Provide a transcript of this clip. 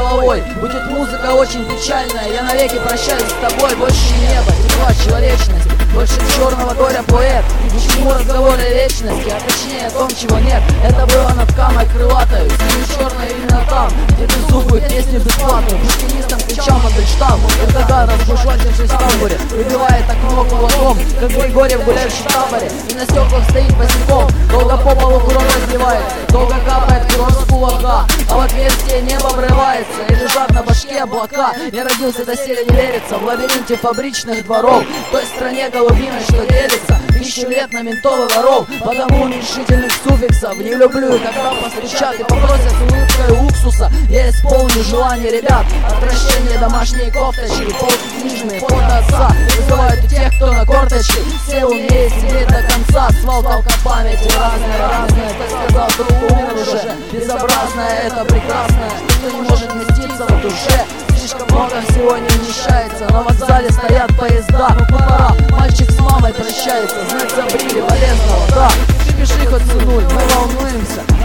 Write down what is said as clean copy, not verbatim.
головой. Будет музыка очень печальная, я навеки прощаюсь с тобой. Больше неба, тепла, человечности, больше черного горя поэт. Почему разговоры вечности, а точнее о том, чего нет. Это было над Камой крылатой, синим черной именно там, где ты зубы песню бесплатную пушкинистам кричал Мандельштам. И тогда, разбушевавшись в тамбуре, выбивает окно кулаком, как Григорий в гуляющем таборе, и на стеклах стоит босиком. Долго по полу курок разливается, долго капает кровь с кулака, а в отверстие небо врывается и лежат на башке облака. Я родился доселе не верится в лабиринте фабричных дворов, в той стране голубиной, что делится 1000 лет на ментов и воров. Потому уменьшительных суффиксов не люблю, и когда постучат и попросят с улыбкой уксуса, я исполню желание ребят. Отвращение, домашние кофточки, полки книжные, фото отца вызывают у тех, кто на корточке. Все умеют сидеть до конца, свалка памяти разная. Кто сказал, что умер уже, безобразное, это прекрасное, что не может вместиться в душе. Слишком много всего не вмещается, на вокзале стоят поезда. Ну пора, мальчик с мамой прощается, знак забрили полезного, да. Ты пиши хоть сынуль, мы волнуемся.